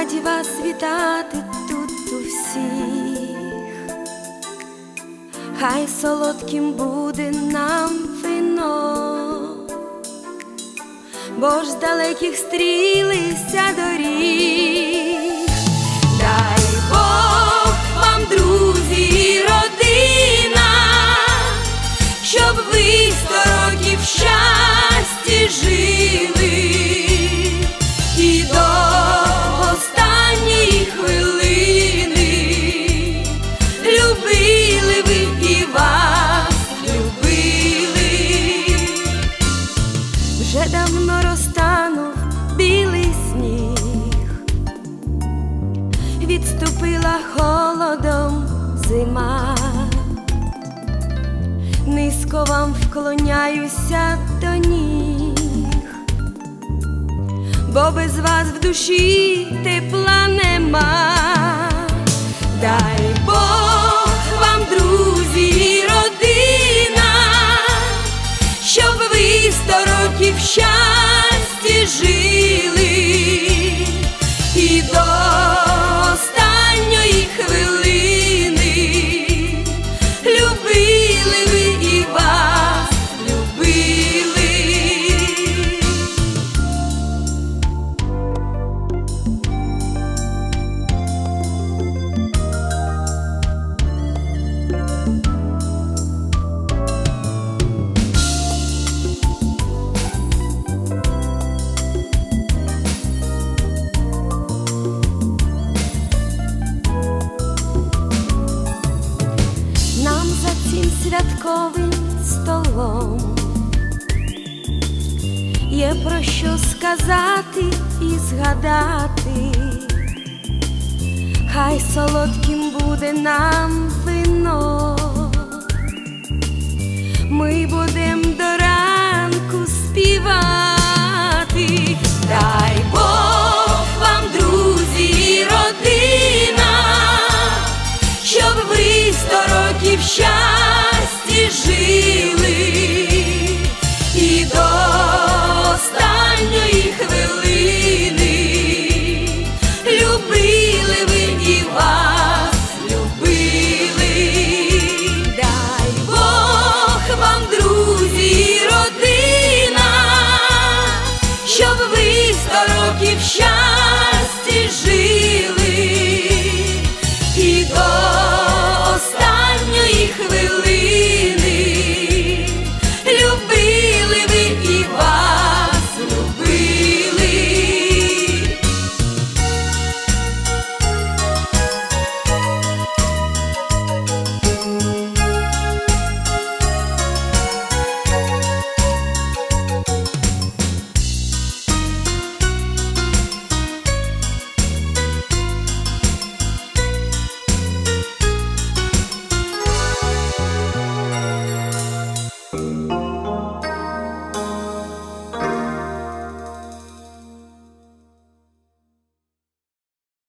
раді вас вітати тут усіх. Хай солодким буде нам вино, бо ж з далеких стрілися доріг. Дай Бог вам, друзі і родина, щоб ви 100 років в щасті жили, і до останньої хвилини любили ви і вас любили. Вже давно розтанув білий сніг, відступила холодом зима. Низько вам вклоняюся до ніг, бо без вас в душі тепла нема. Дай Бог вам, друзі і родина, щоб ви 100 років в щасті жили, і до останньої хвилини любили ви і вас любили. Нам за цим святковим столом є про що сказати і згадати. Хай солодким буде нам вино, ми будем до ранку співати.